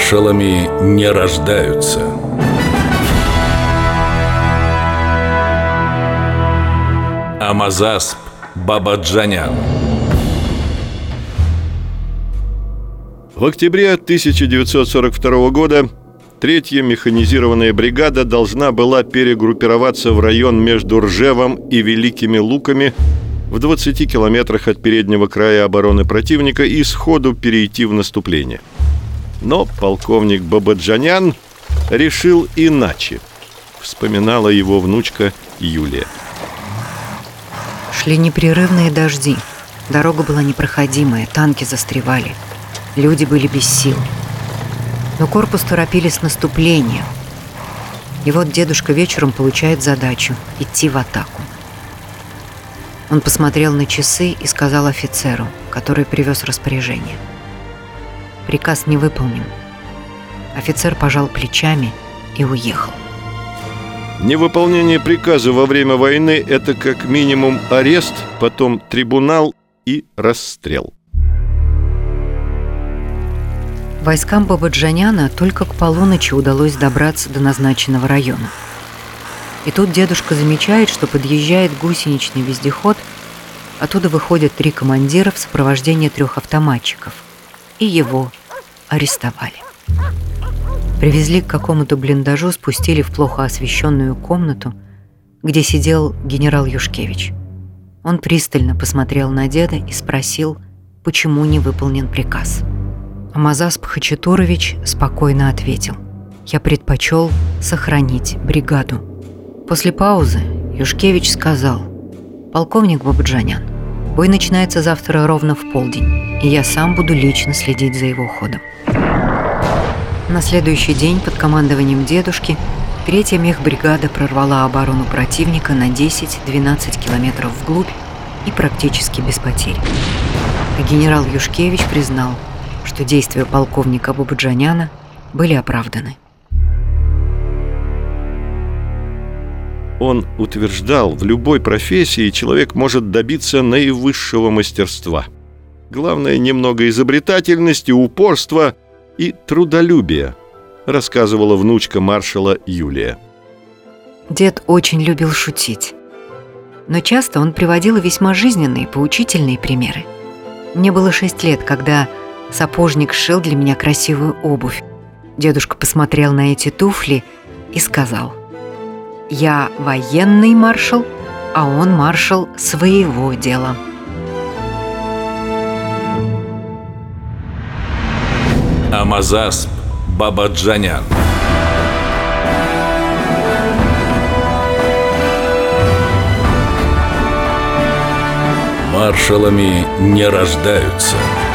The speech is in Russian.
Маршалами не рождаются. Амазасп Бабаджанян. В октябре 1942 года 3-я механизированная бригада должна была перегруппироваться в район между Ржевом и Великими Луками в 20 километрах от переднего края обороны противника и сходу перейти в наступление. Но полковник Бабаджанян решил иначе, вспоминала его внучка Юлия. Шли непрерывные дожди. Дорога была непроходимая, танки застревали. Люди были без сил. Но корпус торопили с наступлением. И вот дедушка вечером получает задачу – идти в атаку. Он посмотрел на часы и сказал офицеру, который привез распоряжение: приказ не выполнен. Офицер пожал плечами и уехал. Невыполнение приказа во время войны – это как минимум арест, потом трибунал и расстрел. Войскам Бабаджаняна только к полуночи удалось добраться до назначенного района. И тут дедушка замечает, что подъезжает гусеничный вездеход, оттуда выходят 3 командира в сопровождении 3 автоматчиков. И его арестовали. Привезли к какому-то блиндажу, спустили в плохо освещенную комнату, где сидел генерал Юшкевич. Он пристально посмотрел на деда и спросил, почему не выполнен приказ. Амазасп Хачатурович спокойно ответил: «Я предпочел сохранить бригаду». После паузы Юшкевич сказал: «Полковник Бабаджанян, бой начинается завтра ровно в полдень, и я сам буду лично следить за его ходом». На следующий день под командованием дедушки 3-я мехбригада прорвала оборону противника на 10-12 километров вглубь и практически без потерь. И генерал Юшкевич признал, что действия полковника Бабаджаняна были оправданы. Он утверждал, в любой профессии человек может добиться наивысшего мастерства. Главное, немного изобретательности, упорства и трудолюбия, рассказывала внучка маршала Юлия. Дед очень любил шутить, но часто он приводил весьма жизненные, поучительные примеры. Мне было 6 лет, когда сапожник сшил для меня красивую обувь. Дедушка посмотрел на эти туфли и сказал: «Я военный маршал, а он маршал своего дела». Амазасп Бабаджанян. Маршалами не рождаются.